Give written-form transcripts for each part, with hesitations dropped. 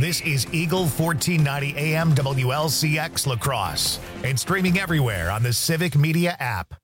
This is Eagle 1490 AM WLCX La Crosse and streaming everywhere on the Civic Media app.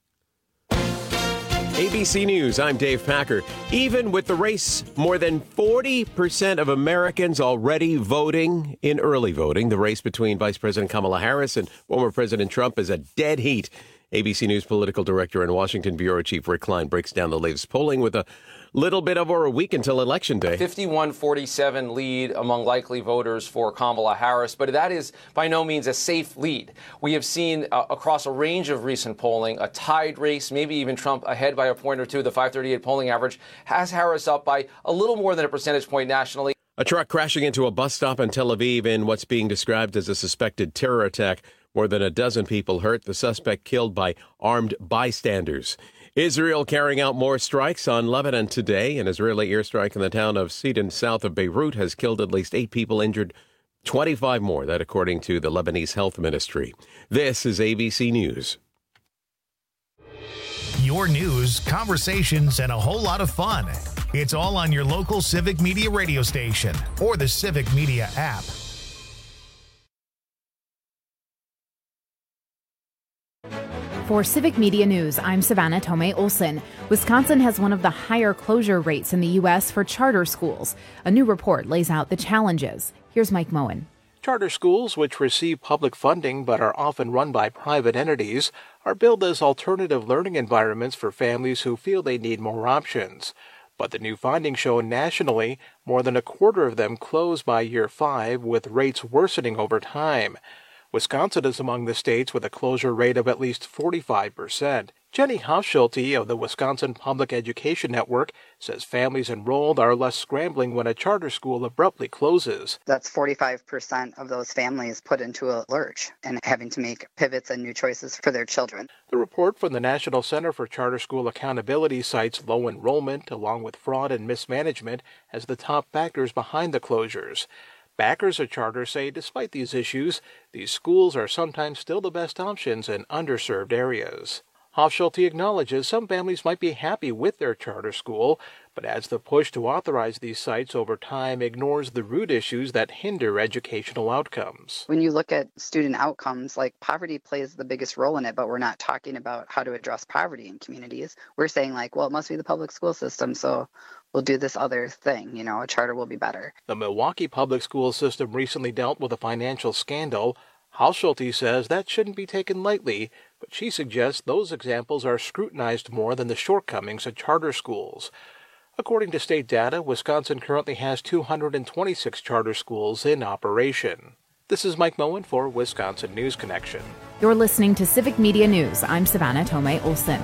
ABC News, I'm Dave Packer. Even with the race, more than 40% of Americans already voting in early voting. The race between Vice President Kamala Harris and former President Trump is a dead heat. ABC News political director and Washington bureau chief Rick Klein breaks down the latest polling with a little bit over a week until Election Day. 51-47 lead among likely voters for Kamala Harris, but that is by no means a safe lead. We have seen across a range of recent polling a tied race, maybe even Trump ahead by a point or two. The 538 polling average has Harris up by a little more than a percentage point nationally. A truck crashing into a bus stop in Tel Aviv in what's being described as a suspected terror attack. More than a dozen people hurt, the suspect killed by armed bystanders. Israel carrying out more strikes on Lebanon today. An Israeli airstrike in the town of Sidon, south of Beirut, has killed at least 8 people, injured 25 more. That according to the Lebanese Health Ministry. This is ABC News. Your news, conversations, and a whole lot of fun. It's all on your local Civic Media radio station or the Civic Media app. For Civic Media News, I'm Savannah Tomei Olson. Wisconsin has one of the higher closure rates in the U.S. for charter schools. A new report lays out the challenges. Here's Mike Moen. Charter schools, which receive public funding but are often run by private entities, are billed as alternative learning environments for families who feel they need more options. But the new findings show nationally, more than a quarter of them close by year 5, with rates worsening over time. Wisconsin is among the states with a closure rate of at least 45%. Jenny Hofschulte of the Wisconsin Public Education Network says families enrolled are less scrambling when a charter school abruptly closes. That's 45% of those families put into a lurch and having to make pivots and new choices for their children. The report from the National Center for Charter School Accountability cites low enrollment along with fraud and mismanagement as the top factors behind the closures. Backers of charter say despite these issues, these schools are sometimes still the best options in underserved areas. Hofschulte acknowledges some families might be happy with their charter school, but adds the push to authorize these sites over time ignores the root issues that hinder educational outcomes. When you look at student outcomes, like poverty plays the biggest role in it, but we're not talking about how to address poverty in communities. We're saying like, well, it must be the public school system, so we'll do this other thing, a charter will be better. The Milwaukee public school system recently dealt with a financial scandal. Hofschulte says that shouldn't be taken lightly, but she suggests those examples are scrutinized more than the shortcomings of charter schools. According to state data, Wisconsin currently has 226 charter schools in operation. This is Mike Moen for Wisconsin News Connection. You're listening to Civic Media News. I'm Savannah Tomei Olson.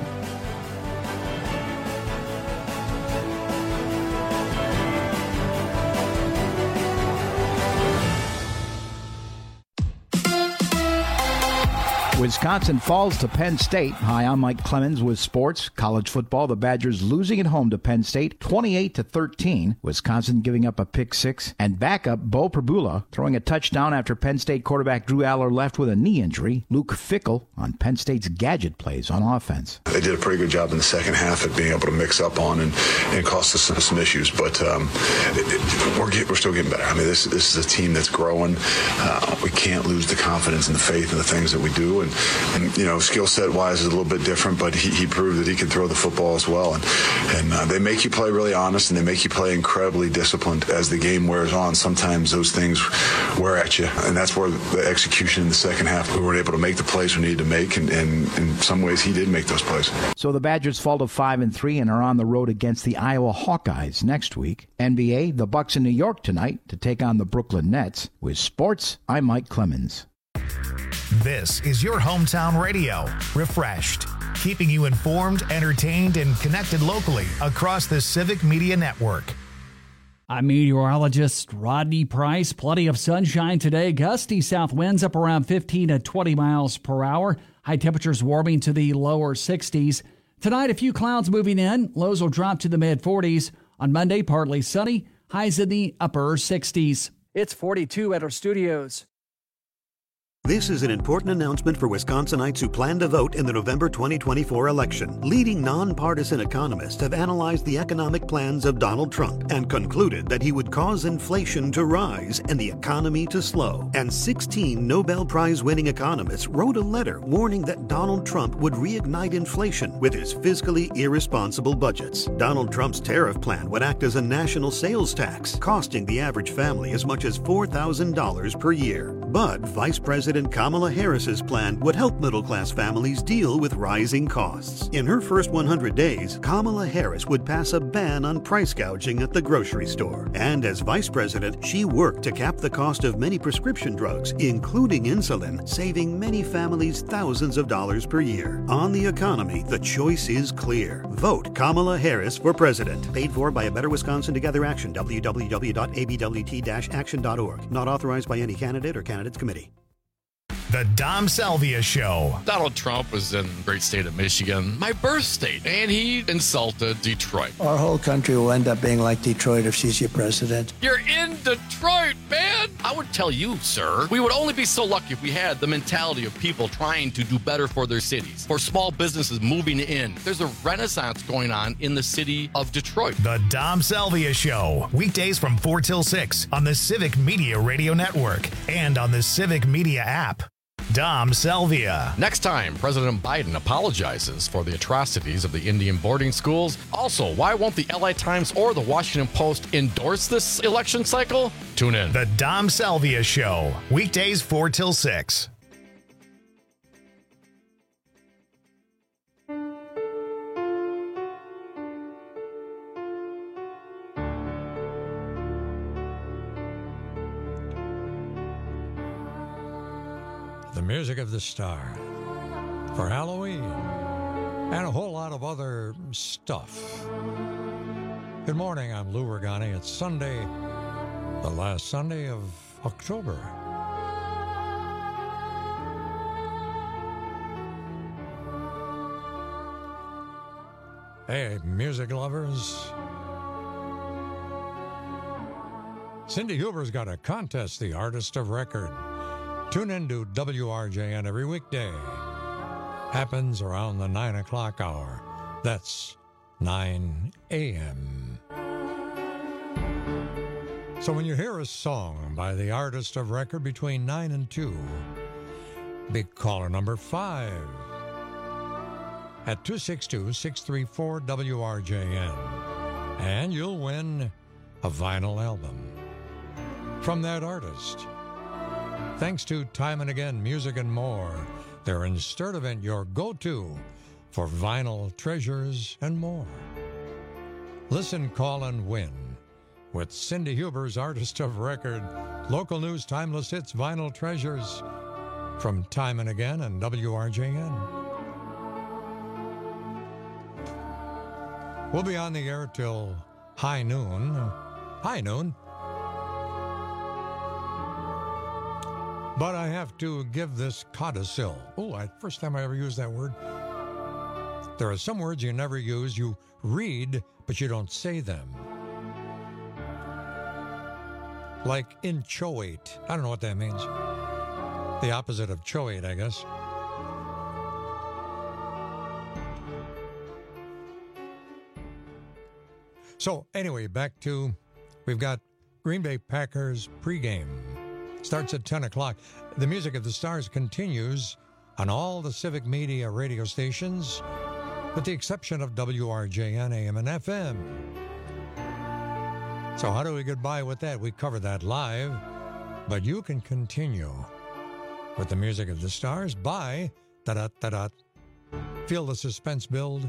Wisconsin falls to Penn State. Hi, I'm Mike Clemens with sports. College football, the Badgers losing at home to Penn State 28-13. Wisconsin giving up a pick 6. And backup Bo Prabula throwing a touchdown after Penn State quarterback Drew Aller left with a knee injury. Luke Fickell on Penn State's gadget plays on offense. They did a pretty good job in the second half at being able to mix up on and cost us some issues. But we're still getting better. I mean, this is a team that's growing. We can't lose the confidence and the faith in the things that we do. And skill set wise is a little bit different, but he proved that he can throw the football as well. And they make you play really honest, and they make you play incredibly disciplined as the game wears on. Sometimes those things wear at you, and that's where the execution in the second half, we weren't able to make the plays we needed to make, and in some ways he did make those plays. So the Badgers fall to 5-3 and are on the road against the Iowa Hawkeyes next week. NBA, the Bucks in New York tonight to take on the Brooklyn Nets. With sports, I'm Mike Clemens. This is your hometown radio, Refreshed, keeping you informed, entertained, and connected locally across the Civic Media Network. I'm meteorologist Rodney Price. Plenty of sunshine today. Gusty south winds up around 15 to 20 miles per hour. High temperatures warming to the lower 60s. Tonight, a few clouds moving in. Lows will drop to the mid-40s. On Monday, partly sunny. Highs in the upper 60s. It's 42 at our studios. This is an important announcement for Wisconsinites who plan to vote in the November 2024 election. Leading nonpartisan economists have analyzed the economic plans of Donald Trump and concluded that he would cause inflation to rise and the economy to slow. And 16 Nobel Prize-winning economists wrote a letter warning that Donald Trump would reignite inflation with his fiscally irresponsible budgets. Donald Trump's tariff plan would act as a national sales tax, costing the average family as much as $4,000 per year. But Vice President Kamala Harris's plan would help middle-class families deal with rising costs. In her first 100 days, Kamala Harris would pass a ban on price gouging at the grocery store. And as vice president, she worked to cap the cost of many prescription drugs, including insulin, saving many families thousands of dollars per year. On the economy, the choice is clear. Vote Kamala Harris for president. Paid for by A Better Wisconsin Together Action, www.abwt-action.org. Not authorized by any candidate or candidates committee. The Dom Salvia Show. Donald Trump was in the great state of Michigan, my birth state, and he insulted Detroit. Our whole country will end up being like Detroit if she's your president. You're in Detroit, man! I would tell you, sir, we would only be so lucky if we had the mentality of people trying to do better for their cities, for small businesses moving in. There's a renaissance going on in the city of Detroit. The Dom Salvia Show. Weekdays from 4 till 6 on the Civic Media Radio Network and on the Civic Media app. Dom Salvia. Next time, President Biden apologizes for the atrocities of the Indian boarding schools. Also, why won't the LA Times or the Washington Post endorse this election cycle? Tune in. The Dom Salvia Show. Weekdays 4 till 6. The music of the star for Halloween and a whole lot of other stuff. Good morning, I'm Lou Regani. It's Sunday, the last Sunday of October. Hey, music lovers. Cindy Huber's got a contest, the Artist of Record. Tune in to WRJN every weekday. Happens around the 9 o'clock hour. That's 9 a.m. So when you hear a song by the Artist of Record between 9 and 2, be caller number 5 at 262-634-WRJN. And you'll win a vinyl album from that artist. Thanks to Time and Again Music and More, their in Sturtevant, your go-to for vinyl treasures and more. Listen, call, and win with Cindy Huber's Artist of Record, local news, timeless hits, vinyl treasures from Time and Again and WRJN. We'll be on the air till high noon. High noon. But I have to give this codicil. First time I ever used that word. There are some words you never use. You read, but you don't say them. Like inchoate. I don't know what that means. The opposite of choate, I guess. So, anyway, back to, we've got Green Bay Packers pregame. Starts at 10 o'clock. The Music of the Stars continues on all the Civic Media radio stations, with the exception of WRJN AM and FM. So how do we get by with that? We cover that live, but you can continue with the Music of the Stars by feel the suspense build.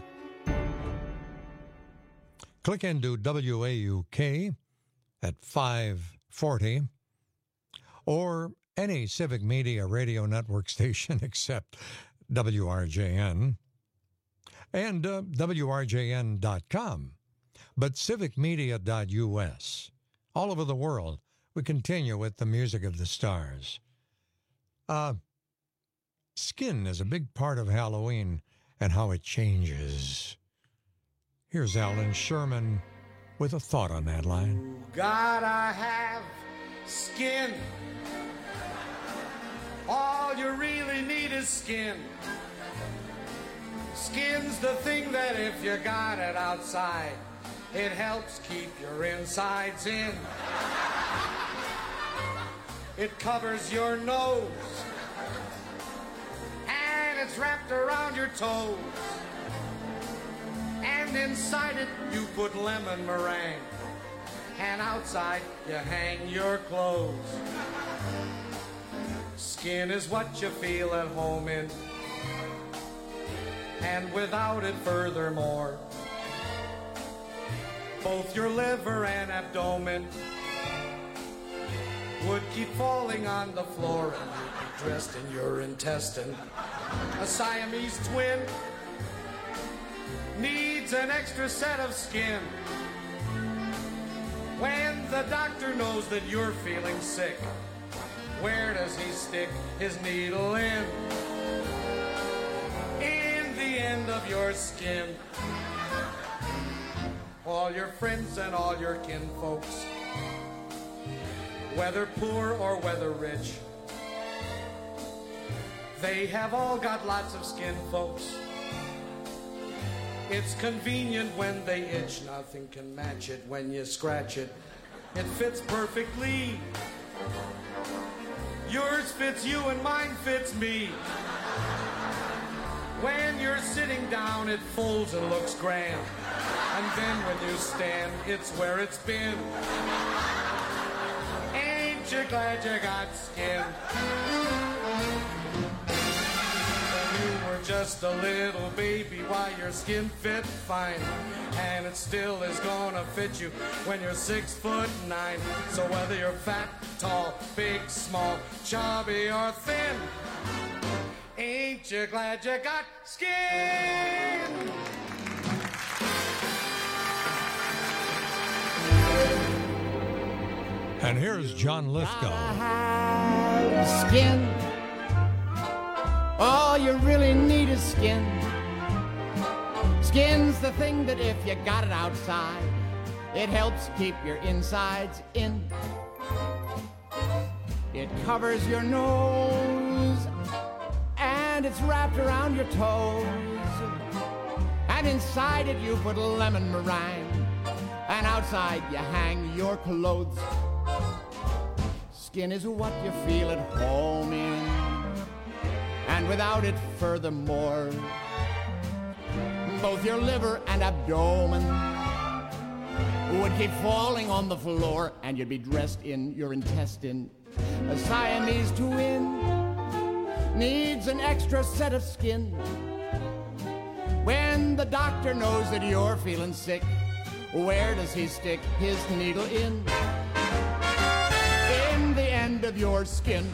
Click into WAUK at 540. Or any Civic Media radio network station except WRJN, and WRJN.com, but civicmedia.us. All over the world, we continue with the Music of the Stars. Skin is a big part of Halloween and how it changes. Here's Alan Sherman with a thought on that line. God, I have skin all All you really need is skin. Skin's the thing that if you got it outside, it helps keep your insides in. It covers your nose, and it's wrapped around your toes. And inside it you put lemon meringue, and outside you hang your clothes. Skin is what you feel at home in, and without it furthermore, both your liver and abdomen would keep falling on the floor, and you'd be dressed in your intestine. A Siamese twin needs an extra set of skin. When the doctor knows that you're feeling sick, where does he stick his needle in? In the end of your skin. All your friends and all your kinfolks, whether poor or whether rich, they have all got lots of skin, folks. It's convenient when they itch, nothing can match it when you scratch it. It fits perfectly. Yours fits you and mine fits me. When you're sitting down, it folds and looks grand. And then when you stand, it's where it's been. Ain't you glad you got skin? When you were just a little baby, why your skin fit fine. And it still is gonna fit you when you're 6'9". So whether you're fat, tall, big, small, chubby or thin, ain't you glad you got skin? And here's John Lithgow. Skin. All you really need is skin. Skin's the thing that if you got it outside, it helps keep your insides in. It covers your nose, and it's wrapped around your toes. And inside it you put lemon meringue, and outside you hang your clothes. Skin is what you feel at home in, and without it furthermore, both your liver and abdomen would keep falling on the floor, and you'd be dressed in your intestine. A Siamese twin needs an extra set of skin. When the doctor knows that you're feeling sick, where does he stick his needle in? In the end of your skin.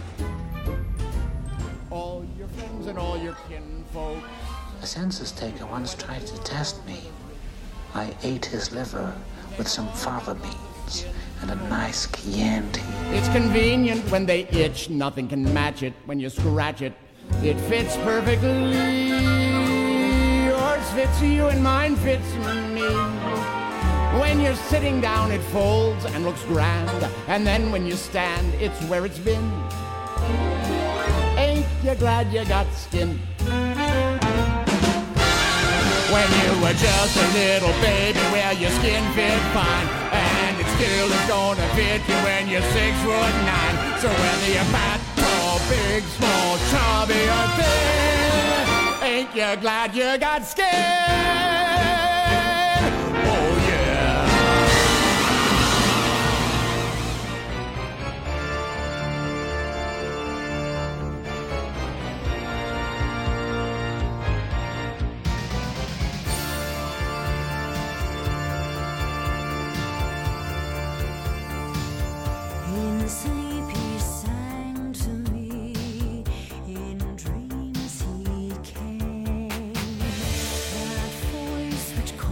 All your friends and all your kinfolk. A census taker once tried to test me. I ate his liver with some fava beans and a nice Chianti. It's convenient when they itch, nothing can match it when you scratch it. It fits perfectly. Yours fits you and mine fits me. When you're sitting down, it folds and looks grand, and then when you stand, it's where it's been. Ain't you glad you got skin? When you were just a little baby, well, your skin fit fine, and it still is gonna fit you when you're 6'9". So whether you're fat, tall, big, small, chubby or thin, ain't you glad you got skin? Oh yeah. In sleep he sang to me, in dreams he came, that voice which called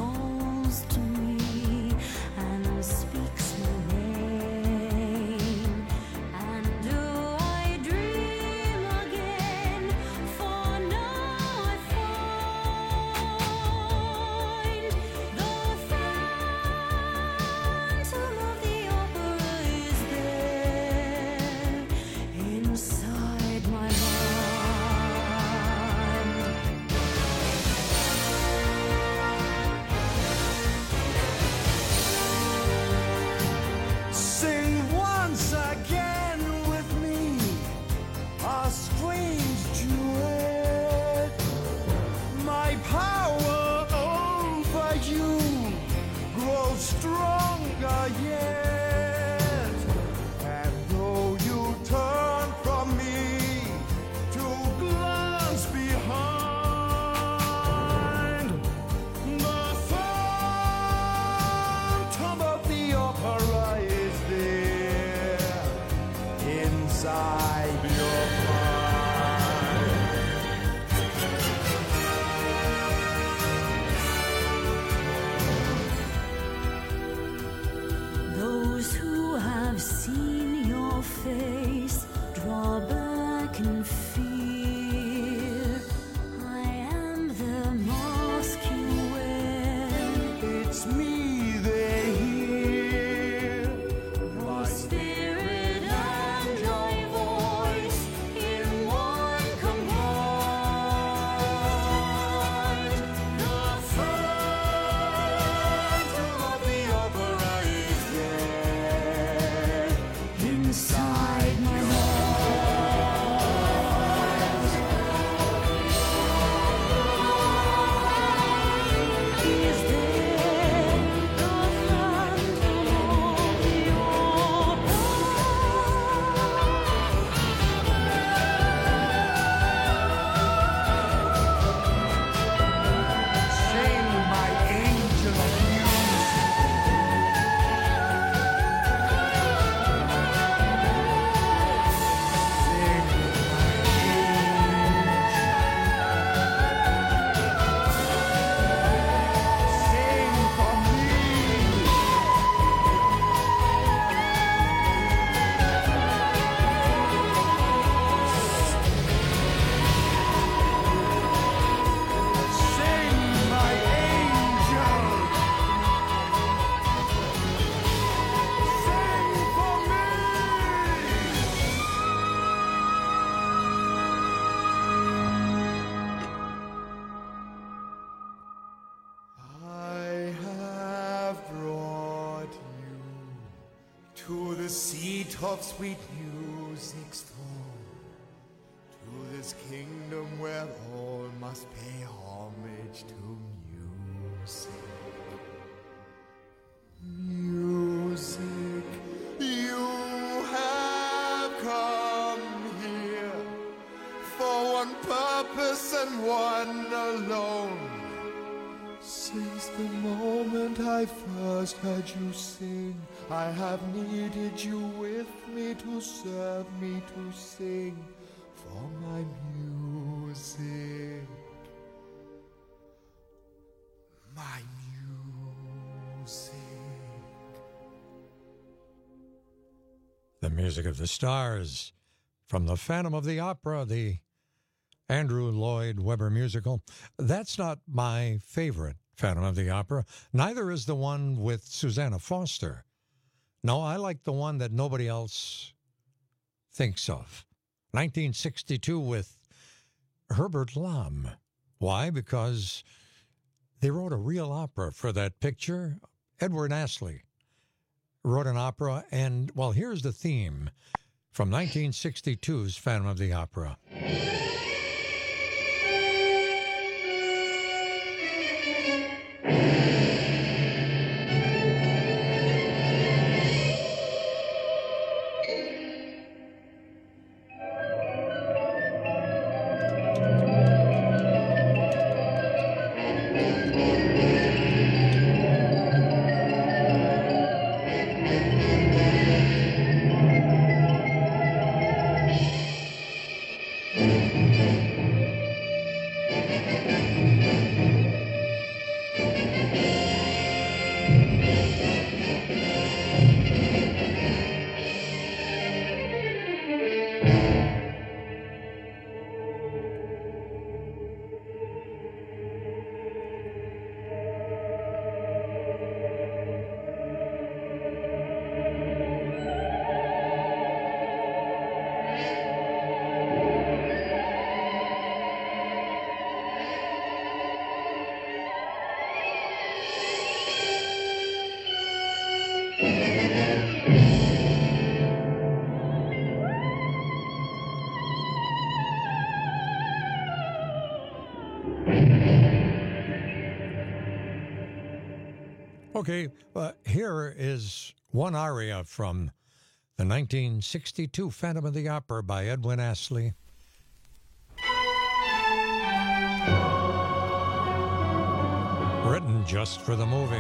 inside your mind. Those who have seen your face draw back in fear. I am the mask you wear. It's me they hear. Your spirit and my voice in one command. The phantom of the opera is there Inside my mind. Is there the phantom of the Sing my angel of I have brought you to the seat of sweet music's throne, to this kingdom where all must pay homage to music. Music, you have come here for one purpose and one alone. Since the moment I first heard you sing, I have needed you with me to serve me to sing for my music. My music. The music of the stars from The Phantom of the Opera, the Andrew Lloyd Webber musical. That's not my favorite Phantom of the Opera. Neither is the one with Susanna Foster. No, I like the one that nobody else thinks of. 1962 with Herbert Lom. Why? Because they wrote a real opera for that picture. Edward Astley wrote an opera, and, well, here's the theme from 1962's Phantom of the Opera. Okay, here is one aria from the 1962 Phantom of the Opera by Edwin Astley. Written just for the movie.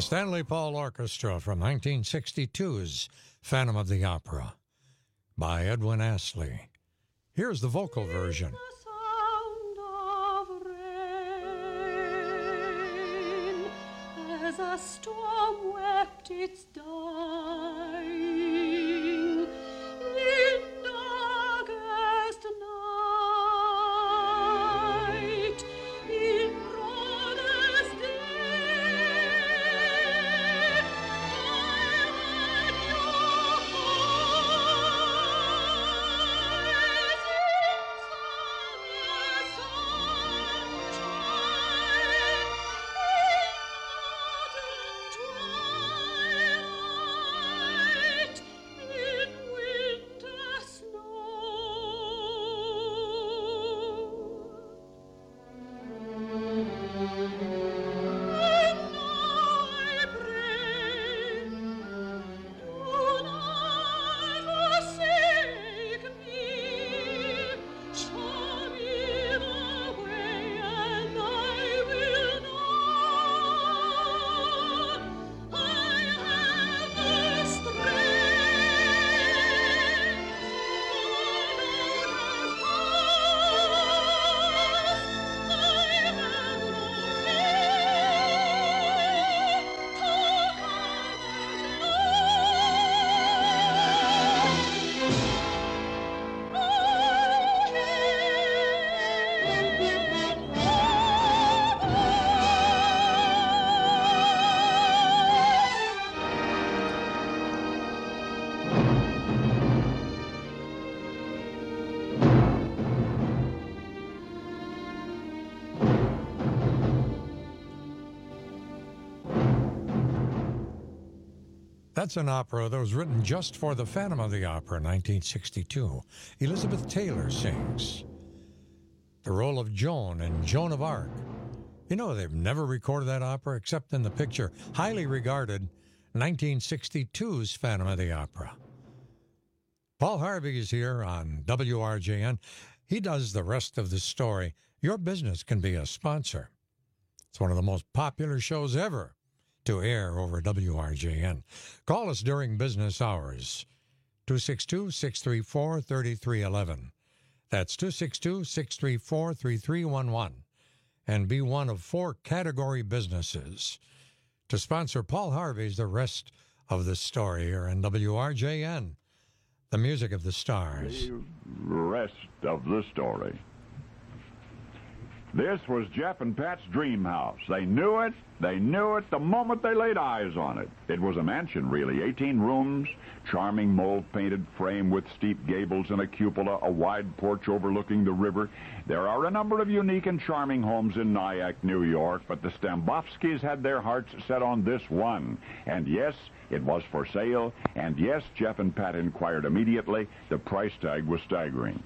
Stanley Paul Orchestra from 1962's Phantom of the Opera by Edwin Astley. Here's the vocal version. As a storm wept its dying in darkest night, in broadest day, I read your eyes in summer sunshine. That's an opera that was written just for the Phantom of the Opera in 1962. Elizabeth Taylor sings the role of Joan in Joan of Arc. You know, they've never recorded that opera except in the picture, highly regarded 1962's Phantom of the Opera. Paul Harvey is here on WRJN. He does the rest of the story. Your business can be a sponsor. It's one of the most popular shows ever to air over WRJN. Call us during business hours. 262-634-3311. That's 262-634-3311. And be one of 4 category businesses to sponsor Paul Harvey's The Rest of the Story here on WRJN. The music of the stars. The rest of the story. This was Jeff and Pat's dream house. They knew it. They knew it the moment they laid eyes on it. It was a mansion, really. 18 rooms, charming mold-painted frame with steep gables and a cupola, a wide porch overlooking the river. There are a number of unique and charming homes in Nyack, New York, but the Stambovskys had their hearts set on this one. And yes, it was for sale. And yes, Jeff and Pat inquired immediately. The price tag was staggering.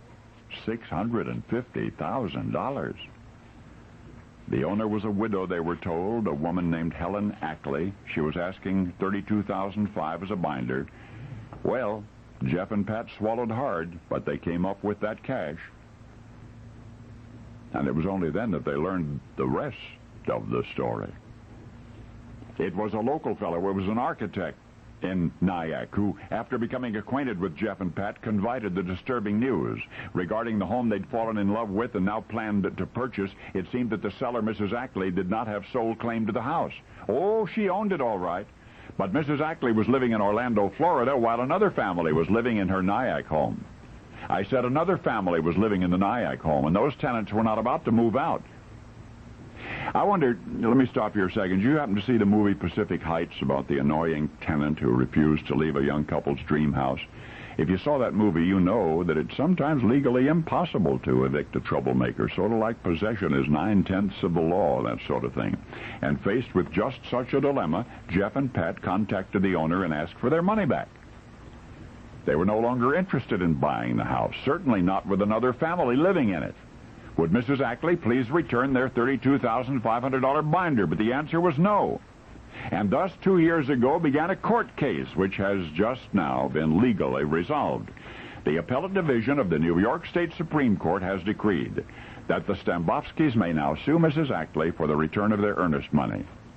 $650,000. The owner was a widow, they were told, a woman named Helen Ackley. She was asking $32,500 as a binder. Well, Jeff and Pat swallowed hard, but they came up with that cash. And it was only then that they learned the rest of the story. It was a local fellow. It was an architect in Nyack, who, after becoming acquainted with Jeff and Pat, confided the disturbing news. Regarding the home they'd fallen in love with and now planned to purchase, it seemed that the seller, Mrs. Ackley, did not have sole claim to the house. Oh, she owned it all right. But Mrs. Ackley was living in Orlando, Florida, while another family was living in her Nyack home. I said another family was living in the Nyack home, and those tenants were not about to move out. I wonder, let me stop here a second. Did you happen to see the movie Pacific Heights about the annoying tenant who refused to leave a young couple's dream house? If you saw that movie, you know that it's sometimes legally impossible to evict a troublemaker, sort of like possession is 9/10 of the law, that sort of thing. And faced with just such a dilemma, Jeff and Pat contacted the owner and asked for their money back. They were no longer interested in buying the house, certainly not with another family living in it. Would Mrs. Ackley please return their $32,500 binder? But the answer was no. And thus, 2 years ago, began a court case, which has just now been legally resolved. The Appellate Division of the New York State Supreme Court has decreed that the Stambovskys may now sue Mrs. Ackley for the return of their earnest money.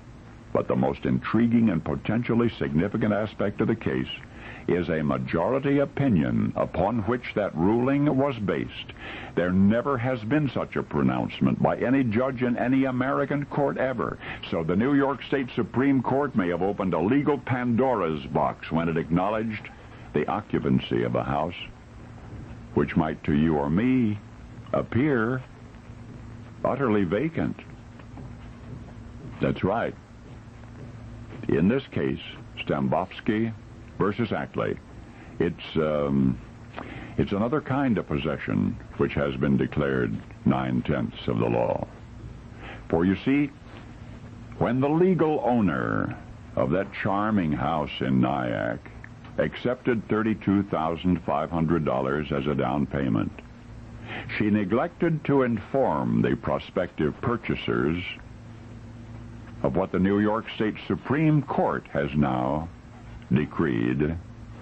But the most intriguing and potentially significant aspect of the case is a majority opinion upon which that ruling was based. There never has been such a pronouncement by any judge in any American court ever. So the New York State Supreme Court may have opened a legal Pandora's box when it acknowledged the occupancy of a house, which might to you or me appear utterly vacant. That's right. In this case, Stambovsky versus Ackley, it's another kind of possession which has been declared 9/10 of the law. For you see, when the legal owner of that charming house in Nyack accepted $32,500 as a down payment, she neglected to inform the prospective purchasers of what the New York State Supreme Court has now decreed,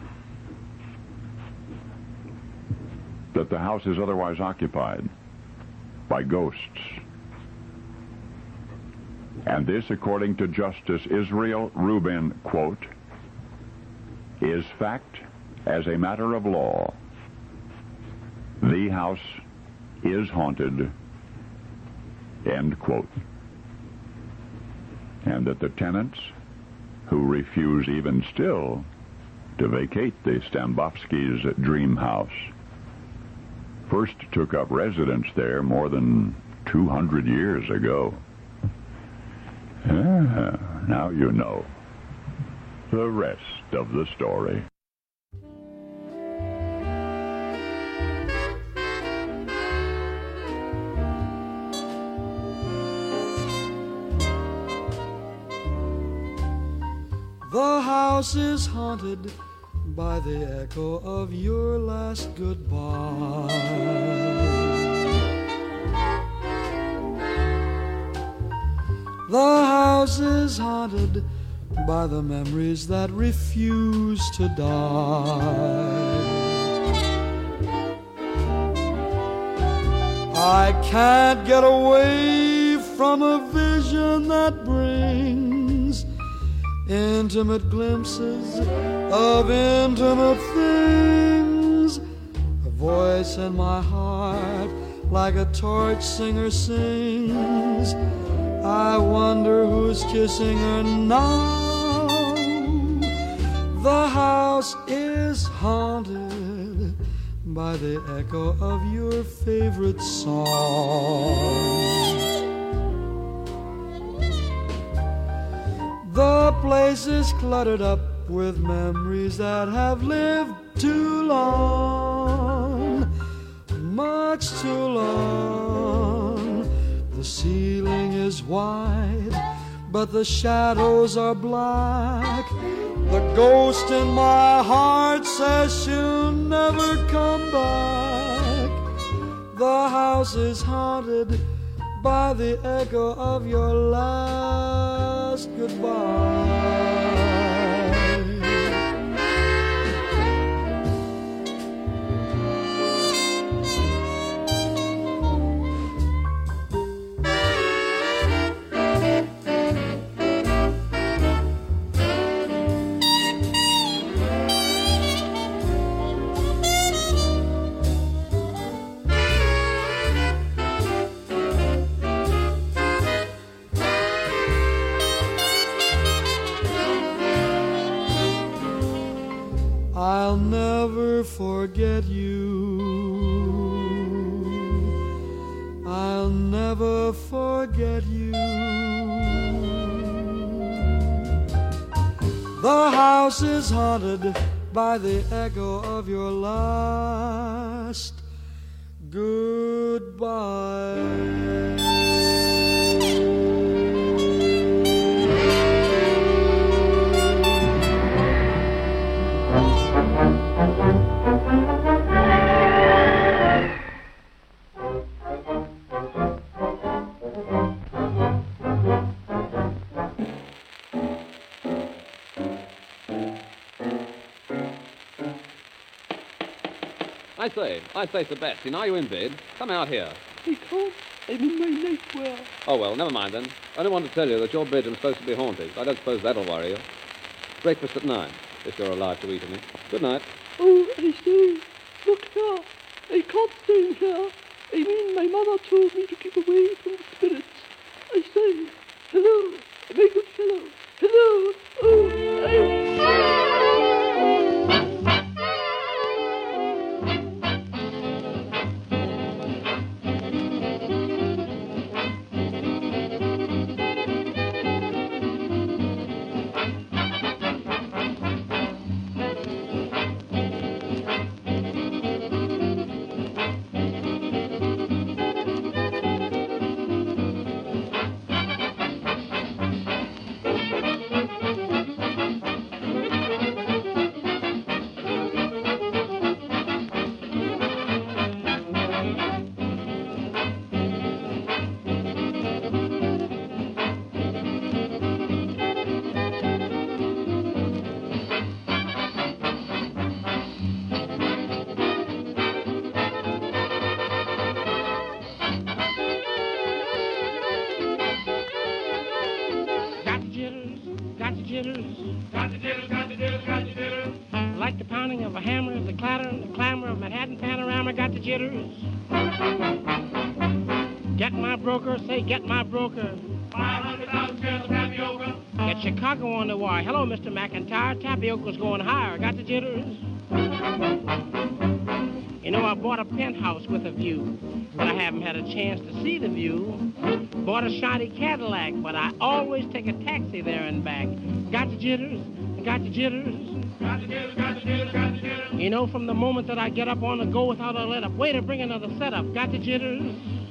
that the house is otherwise occupied by ghosts. And this, according to Justice Israel Rubin, quote, is fact as a matter of law. The house is haunted, end quote. And that the tenants who refuse even still to vacate the Stambovskys' dream house first took up residence there more than 200 years ago. Now you know the rest of the story. The house is haunted by the echo of your last goodbye. The house is haunted by the memories that refuse to die. I can't get away from a vision that brings intimate glimpses of intimate things. A voice in my heart like a torch singer sings. I wonder who's kissing her now. The house is haunted by the echo of your favorite song. The place is cluttered up with memories that have lived too long, much too long. The ceiling is white, but the shadows are black. The ghost in my heart says she'll never come back. The house is haunted by the echo of your last goodbye. I'll never forget you. I'll never forget you. The house is haunted by the echo of your last goodbye. I say, Sebastian, are you in bed? Come out here. He can't I'm in my nightwear. Oh, well, never mind then. I only want to tell you that your bedroom's supposed to be haunted. I don't suppose that'll worry you. Breakfast at 9, if you're alive to eat any. Good night. Oh, I say, look here. I can't stay in here. I mean, my mother told me to keep away from the spirits. I say, hello, my good fellow. Hello. Oh, Like the pounding of a hammer, the clatter and the clamor of Manhattan Panorama, got the jitters. Get my broker, say get my broker. 500,000 shares of tapioca. Get Chicago on the wire. Hello, Mr. McIntyre. Tapioca's going higher. Got the jitters. You know, I bought a penthouse with a view, but I haven't had a chance to see the view. Bought a shiny Cadillac, but I always take a taxi there and back. Got the jitters. Got the jitters. Got the jitters, got the jitters, got the jitters. You know, from the moment that I get up on the go without a let up, way to bring another setup. Got the jitters.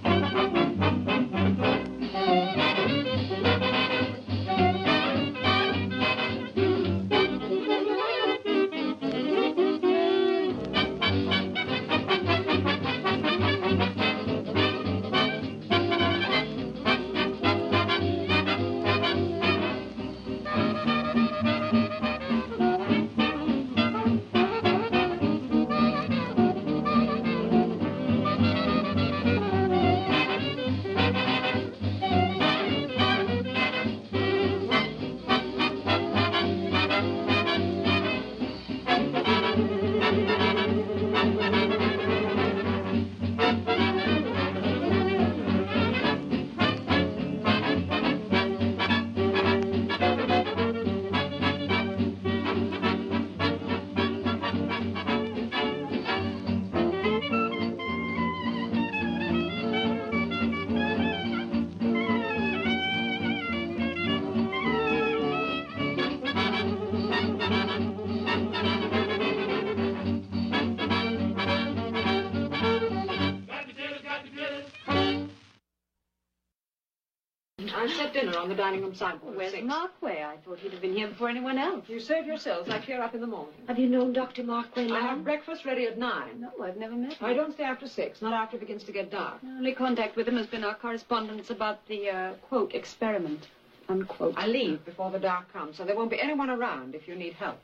I set dinner on the dining room sideboard. Where's Markway? I thought he'd have been here before anyone else. You serve yourselves. I clear up in the morning. Have you known Dr. Markway, I ma'am? have breakfast ready at 9. No, I've never met him. I don't stay after 6, not after it begins to get dark. The only contact with him has been our correspondence about the, quote, experiment, unquote. I leave before the dark comes, so there won't be anyone around if you need help.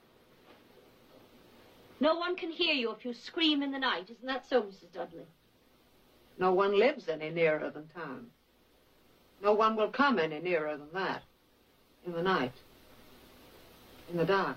No one can hear you if you scream in the night. Isn't that so, Mrs. Dudley? No one lives any nearer than town. No one will come any nearer than that. In the night. In the dark.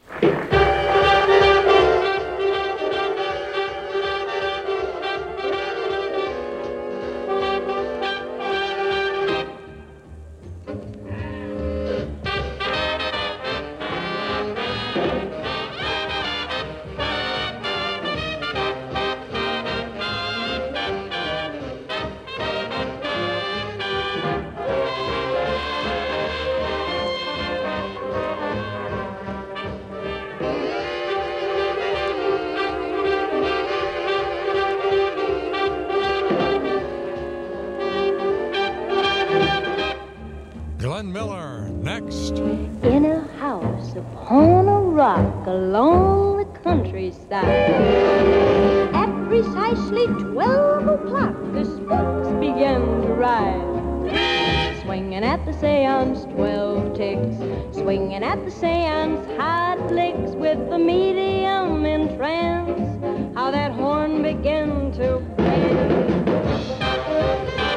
Glenn Miller, next. In a house upon a rock along the countryside, at precisely 12 o'clock, the spooks began to rise. Swinging at the seance, 12 ticks, swinging at the seance, hot licks with the medium in trance. How that horn began to bang.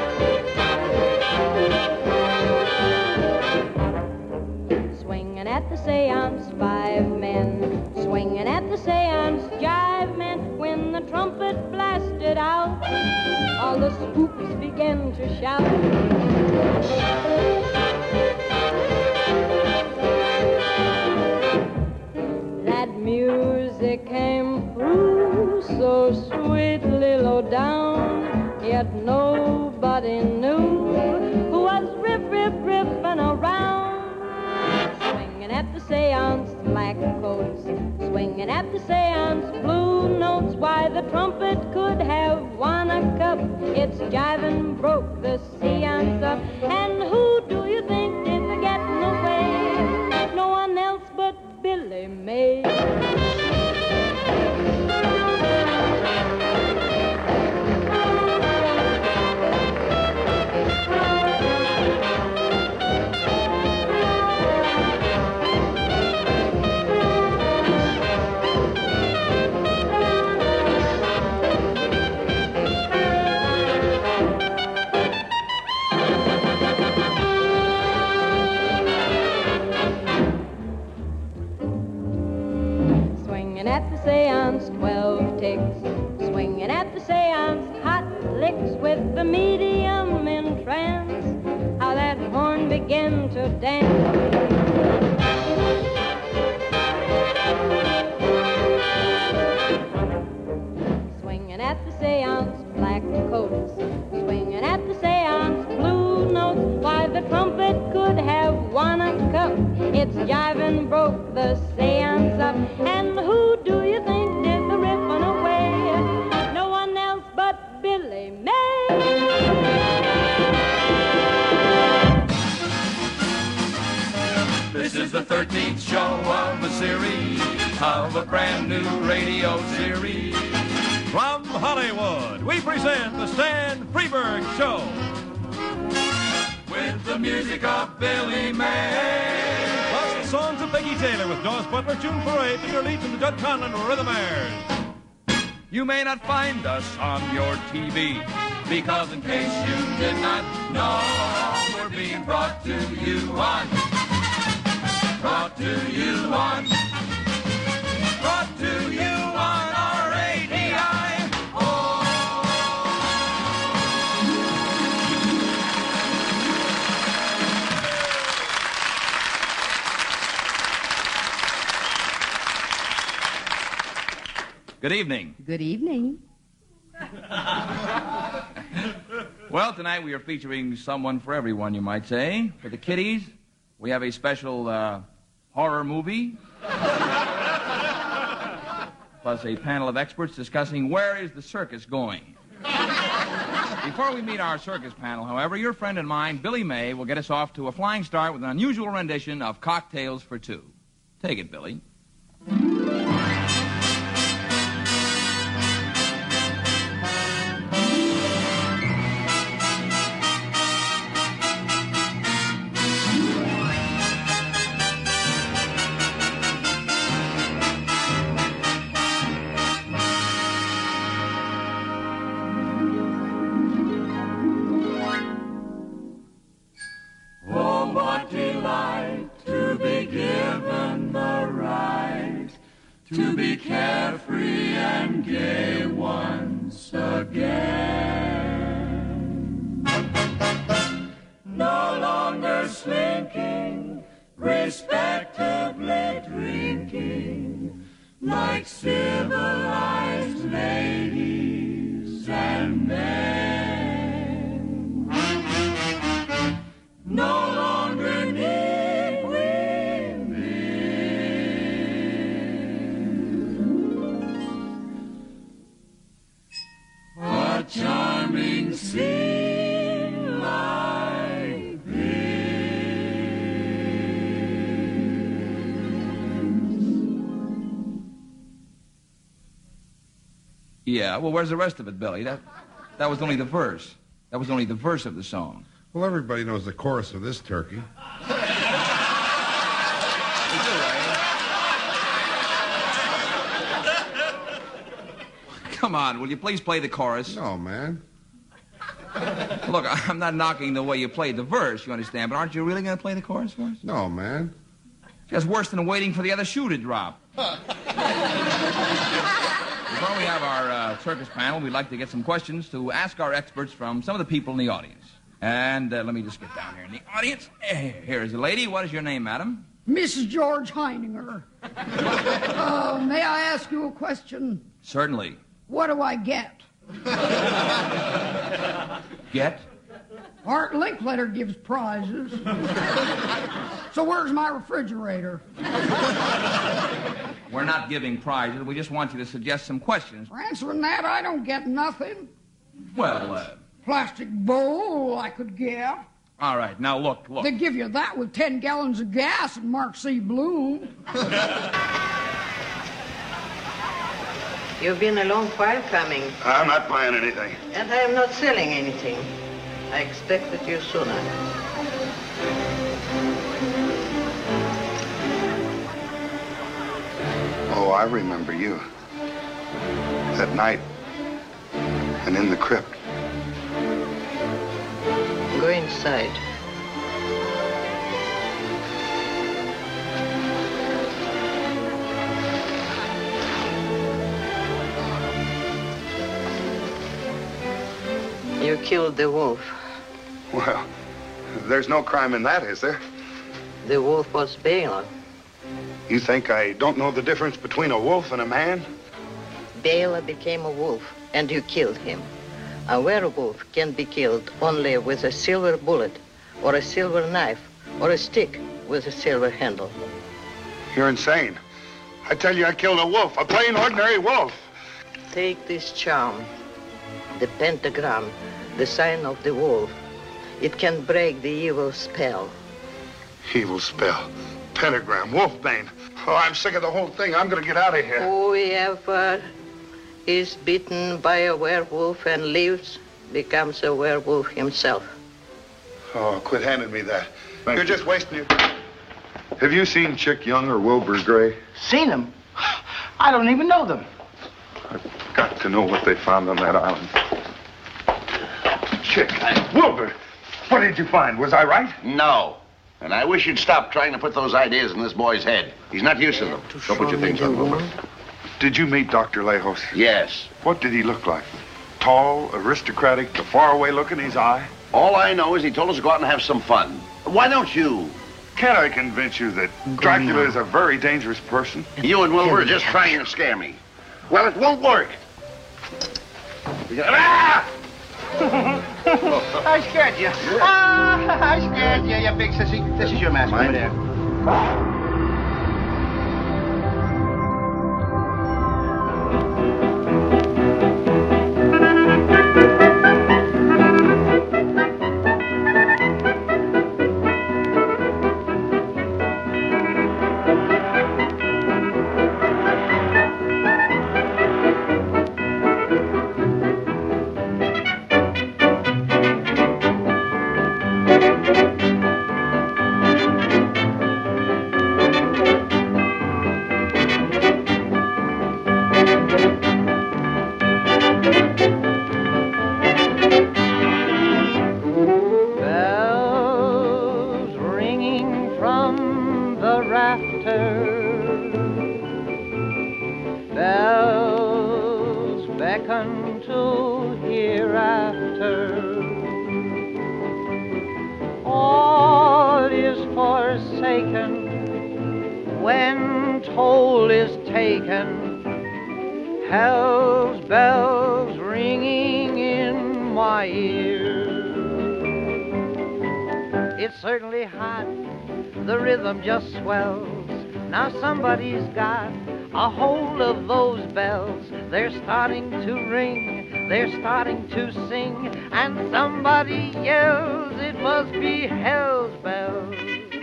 seance, 5 men. Swinging at the seance, jive men. When the trumpet blasted out, all the spooks began to shout. That music came through so sweetly low down, yet nobody knew who was riffing around. Swinging at the seance, black coats. Swinging at the seance, blue notes. Why, the trumpet could have won a cup. Its jiving broke the seance up. And who do you think did the getting away? No one else but Billy May. At the seance, 12 ticks. Swinging at the seance, hot licks with the medium in trance. How that horn began to dance. Swinging at the seance, black coats. Swinging at the seance, blue notes. Why, the trumpet could have won a cup. Its jiving broke the seance up. And who do you think did the ripping away? No one else but Billy May. This is the 13th show of a series of a brand new radio series. From Hollywood, we present the Stan Freberg Show. With the music of Billy May. Plus the songs of Peggy Taylor with Doris Butler, June Foray, Peter Leach, and the Judd Conlon Rhythmaires. You may not find us on your TV, because in case you did not know, we're being brought to you on RADI. Good evening. Good evening. Well, tonight we are featuring someone for everyone, you might say. For the kiddies, we have a special horror movie. Plus a panel of experts discussing where is the circus going. Before we meet our circus panel, however, your friend and mine, Billy May, will get us off to a flying start with an unusual rendition of Cocktails for Two. Take it, Billy. To be carefree and gay once again. No longer slinking, respectably drinking, like civilized ladies and men. No longer need women. A charming scene like Yeah, well, where's the rest of it, Billy? That was only the verse. That was only the verse of the song. Well, everybody knows the chorus of this turkey. Come on, will you please play the chorus? No, man. Look, I'm not knocking the way you played the verse, you understand, but aren't you really going to play the chorus for us? No, man. Just worse than waiting for the other shoe to drop. Before we have our circus panel, we'd like to get some questions to ask our experts from some of the people in the audience. And let me just get down here in the audience. Here is the lady. What is your name, madam? Mrs. George Heininger. May I ask you a question? Certainly. What do I get? Get? Art Linkletter gives prizes. So where's my refrigerator? We're not giving prizes. We just want you to suggest some questions. For answering that, I don't get nothing. Well, Plastic bowl I could get. all right. Now, look. They give you that with 10 gallons of gas at Mark C. Bloom. You've been a long while coming. I'm not buying anything. And I am not selling anything. I expected you sooner. Oh, I remember you. That night. And in the crypt. Go inside. You killed the wolf. Well, there's no crime in that, is there? The wolf was Bela. You think I don't know the difference between a wolf and a man? Bela became a wolf, and you killed him. A werewolf can be killed only with a silver bullet, or a silver knife, or a stick with a silver handle. You're insane. I tell you, I killed a wolf, a plain, ordinary wolf. Take this charm, the pentagram, the sign of the wolf. It can break the evil spell. Evil spell. Pentagram, wolfbane. Oh, I'm sick of the whole thing. I'm going to get out of here. Whoever is bitten by a werewolf and lives becomes a werewolf himself. Oh, quit handing me that. You're just wasting your... Have you seen Chick Young or Wilbur Gray? Seen them? I don't even know them. I've got to know what they found on that island. Chick, Wilbur, what did you find? Was I right? No. And I wish you'd stop trying to put those ideas in this boy's head. He's not used to them. Don't put your things on, Wilbur. Did you meet Dr. Lejos? Yes. What did he look like? Tall, aristocratic, the faraway look in his eye? All I know is he told us to go out and have some fun. Why don't you? Can't I convince you that Dracula is a very dangerous person? You and Wilbur are just trying to scare me. Well, it won't work. Ah! I scared you. I scared you, you big sissy. This is your mask over there. Just swells. Now somebody's got a hold of those bells. They're starting to ring, they're starting to sing, and somebody yells, it must be hell's bells.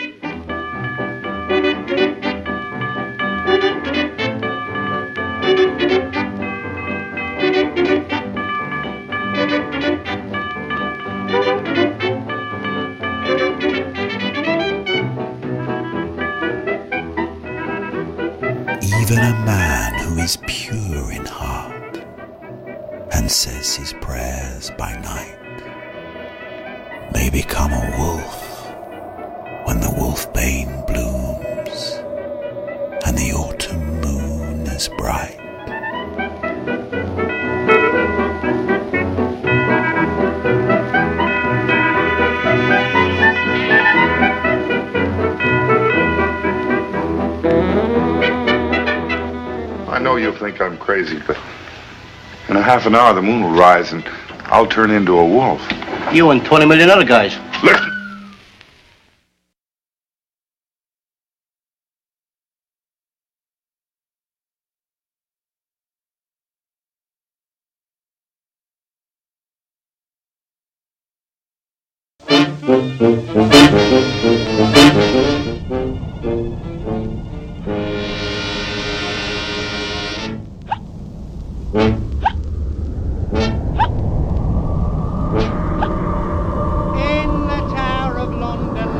Even a man who is pure in heart and says his prayers by night may become a wolf when the wolfbane blooms. and the autumn moon is bright. I know you'll think I'm crazy, but in a half an hour the moon will rise and I'll turn into a wolf. You and 20 million other guys. Listen. In the Tower of London,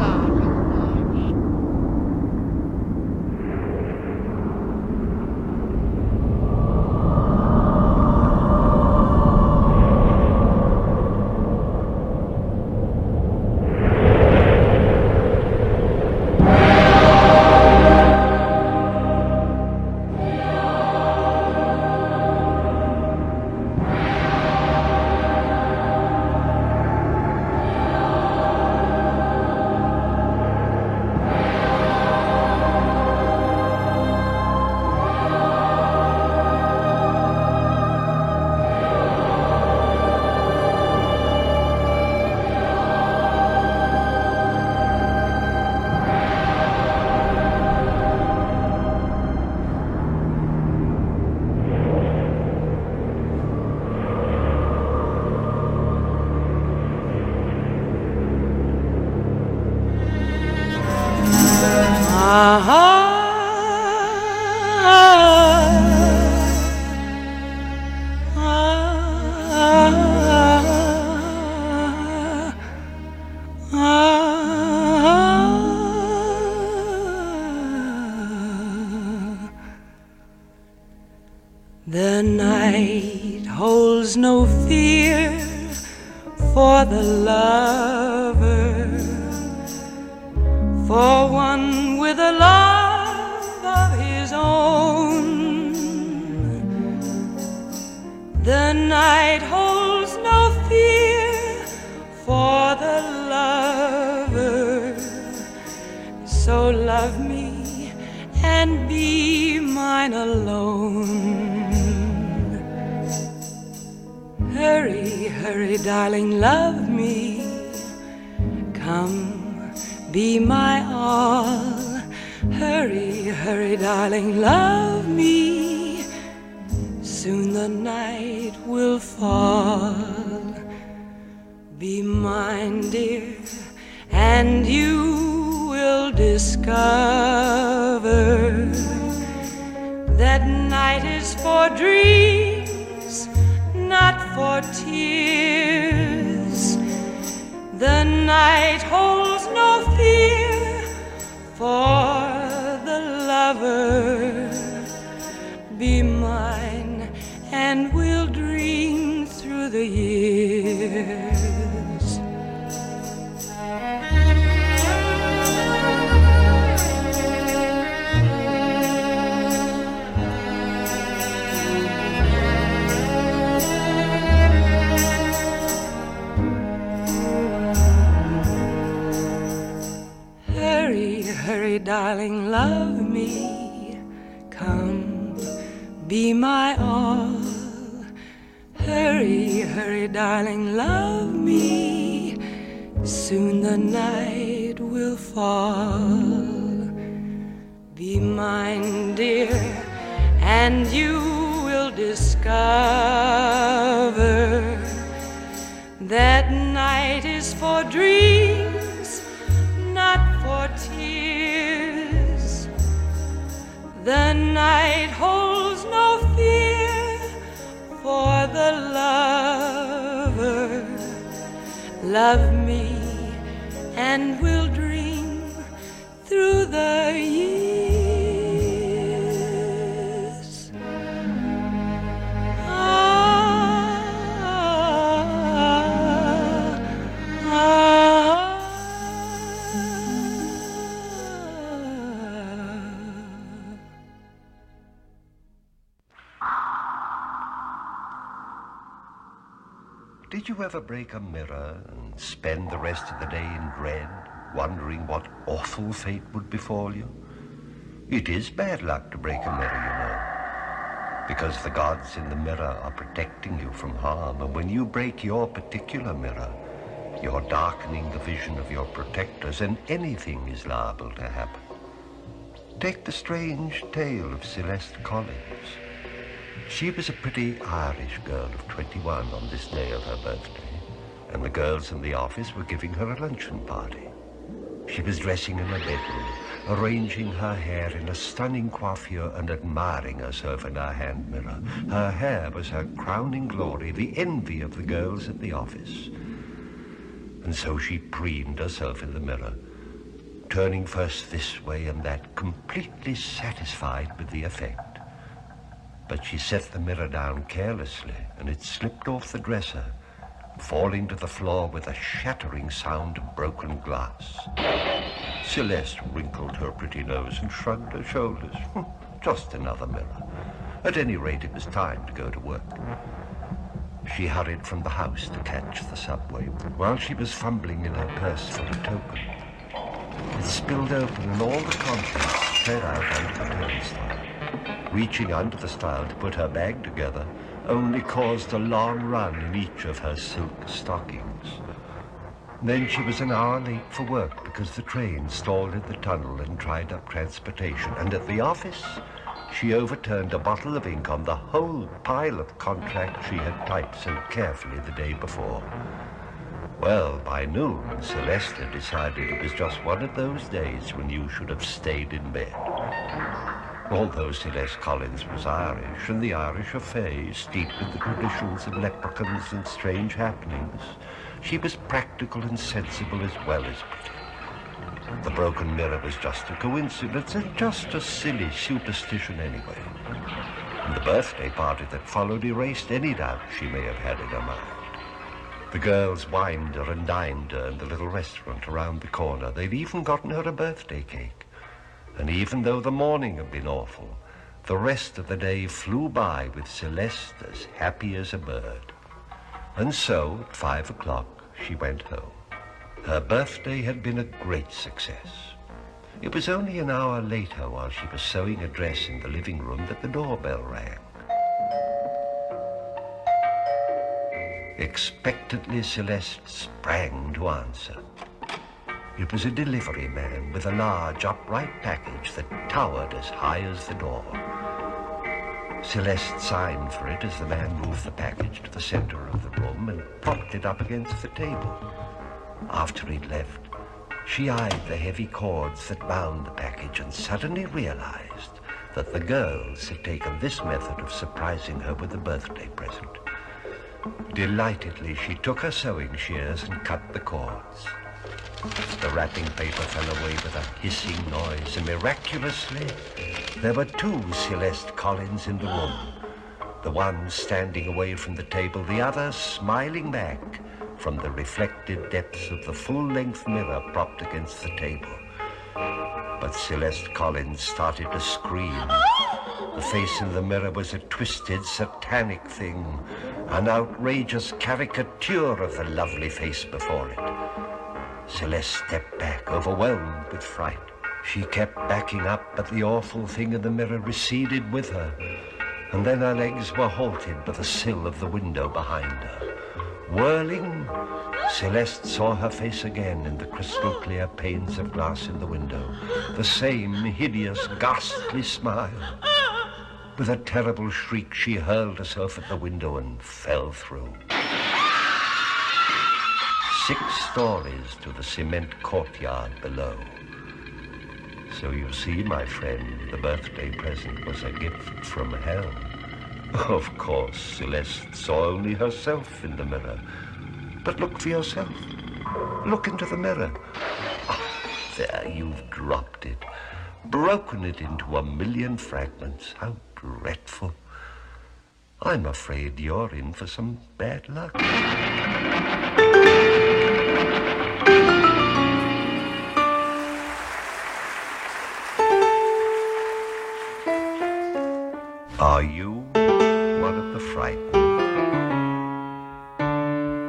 The night holds no fear for the lover, for one with a love of his own. The night holds no fear for the lover, so love me and be mine alone. Hurry, hurry, darling, love me. Come, be my all. Hurry, hurry, darling, love me. Soon the night will fall. Be mine, dear, and you will discover that night is for dreams, not for tears. The night holds no fear for the lover. Be mine and we'll dream through the years. Hurry, darling, love me. Come, be my all. Hurry, hurry, darling, love me. Soon the night will fall. Be mine, dear, and you will discover that night is for dreams, not for tears. The night holds no fear for the lover. Love me and we'll dream through the years. Did you ever break a mirror and spend the rest of the day in dread, wondering what awful fate would befall you? It is bad luck to break a mirror, you know, because the gods in the mirror are protecting you from harm, and when you break your particular mirror, you're darkening the vision of your protectors, and anything is liable to happen. Take the strange tale of Celeste Collins. She was a pretty Irish girl of 21 on this day of her birthday, and the girls in the office were giving her a luncheon party. She was dressing in her bedroom, arranging her hair in a stunning coiffure and admiring herself in her hand mirror. Her hair was her crowning glory, the envy of the girls at the office. And so she preened herself in the mirror, turning first this way and that, completely satisfied with the effect. But she set the mirror down carelessly, and it slipped off the dresser, falling to the floor with a shattering sound of broken glass. Celeste wrinkled her pretty nose and shrugged her shoulders. Just another mirror. At any rate, it was time to go to work. She hurried from the house to catch the subway. While she was fumbling in her purse for a token, it spilled open and all the contents spread out under the turnstile. Reaching under the stile to put her bag together only caused a long run in each of her silk stockings. Then she was an hour late for work because the train stalled in the tunnel and dried up transportation. And at the office, she overturned a bottle of ink on the whole pile of contracts she had typed so carefully the day before. Well, by noon, Celeste had decided it was just one of those days when you should have stayed in bed. Although Celeste Collins was Irish, and the Irish are fey, steeped with the traditions of leprechauns and strange happenings, she was practical and sensible as well as pretty. The broken mirror was just a coincidence, and just a silly superstition anyway. And the birthday party that followed erased any doubt she may have had in her mind. The girls wined her and dined her in the little restaurant around the corner. They'd even gotten her a birthday cake. And even though the morning had been awful, the rest of the day flew by with Celeste as happy as a bird. And so, at 5 o'clock, she went home. Her birthday had been a great success. It was only an hour later, while she was sewing a dress in the living room, that the doorbell rang. Expectantly, Celeste sprang to answer. It was a delivery man with a large, upright package that towered as high as the door. Celeste signed for it as the man moved the package to the center of the room and propped it up against the table. After he'd left, she eyed the heavy cords that bound the package and suddenly realized that the girls had taken this method of surprising her with a birthday present. Delightedly, she took her sewing shears and cut the cords. The wrapping paper fell away with a hissing noise, and miraculously, there were two Celeste Collins in the room. The one standing away from the table, the other smiling back from the reflected depths of the full-length mirror propped against the table. But Celeste Collins started to scream. The face in the mirror was a twisted, satanic thing, an outrageous caricature of the lovely face before it. Celeste stepped back, overwhelmed with fright. She kept backing up, but the awful thing in the mirror receded with her, and then her legs were halted by the sill of the window behind her. Whirling, Celeste saw her face again in the crystal-clear panes of glass in the window, the same hideous, ghastly smile. With a terrible shriek, she hurled herself at the window and fell through. 6 stories to the cement courtyard below. So you see, my friend, the birthday present was a gift from hell. Of course, Celeste saw only herself in the mirror. But look for yourself. Look into the mirror. Ah, there, you've dropped it. Broken it into 1,000,000 fragments. How dreadful. I'm afraid you're in for some bad luck. Are you one of the frightened?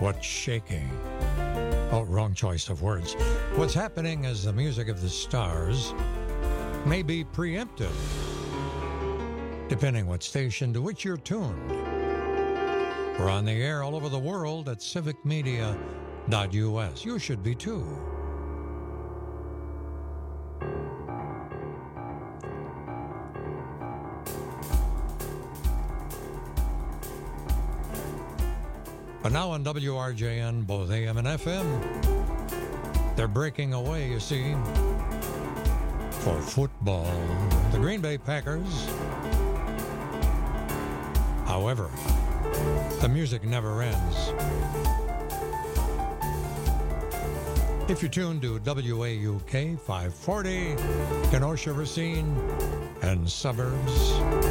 What's shaking? Oh, wrong choice of words. What's happening is the music of the stars may be preemptive, depending what station to which you're tuned. We're on the air all over the world at civicmedia.us. You should be too. But now on WRJN, both AM and FM, they're breaking away, you see, for football. The Green Bay Packers. However, the music never ends. If you tune to WAUK 540, Kenosha, Racine, and suburbs.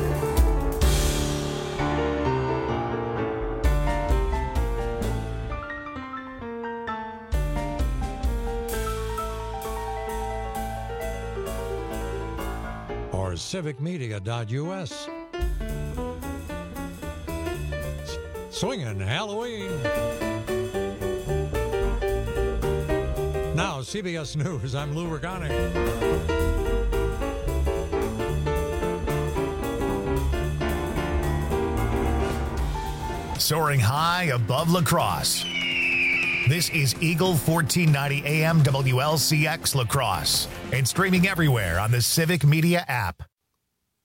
Or civicmedia.us. Swinging Halloween. Now, CBS News, I'm Lou Regani. Soaring high above La Crosse. This is Eagle 1490 AM WLCX La Crosse and streaming everywhere on the Civic Media app.